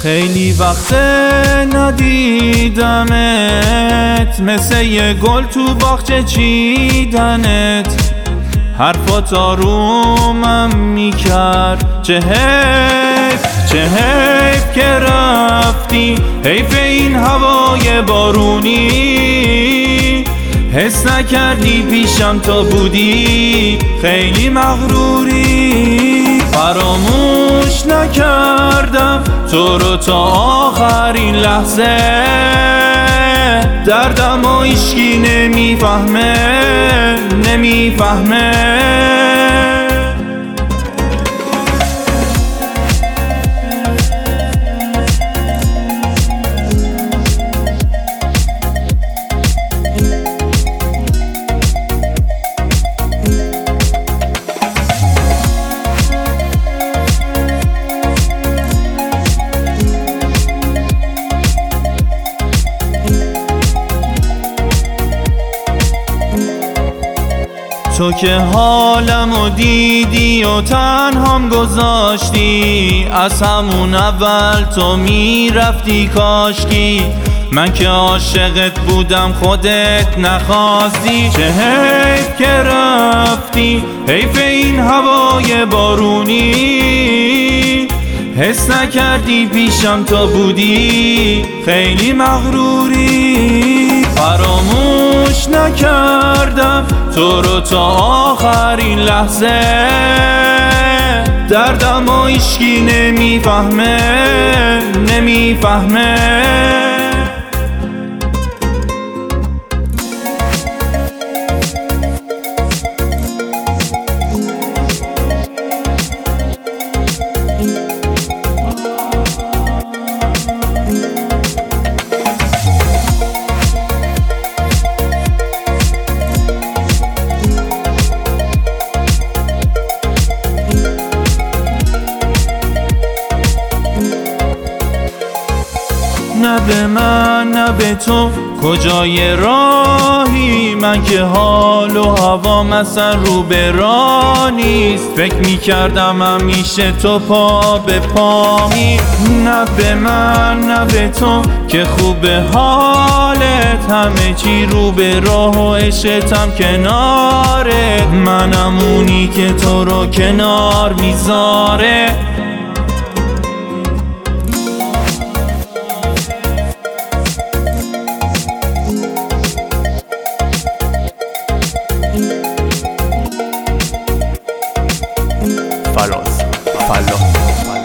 خیلی وقت ندیدمت، مثل یه گل تو باغچه چیدنت. حرفات آرومم میکرد، چه حیف که رفتی، حیف این هوای بارونی. حس نکردی پیشم تا بودی، خیلی مغروری. فراموش نکردم تو رو تا آخرین لحظه، دردم و هیچکی نمیفهمه. تو که حالمو دیدی و تنهام گذاشتی، از همون اول تو میرفتی کاشکی. من که عاشقت بودم خودت نخواستی. چه حیف که رفتی، حیف این هوای بارونی. حس نکردی پیشم تا بودی، خیلی مغروری. فراموش نکردم تو رو تا آخرین لحظه، دردم و هیچکی نمیفهمه. نه به من نه به تو کجای راهی، من که حال و هوام اصلا رو به راه نیست. فکر میکردم همیشه تو پا به پامی. نه به من نه به تو که خوب حالت، همه چی رو به راه و عشقتم کنارت. منم اونی که تو رو کنار میذاره. فراز فلاح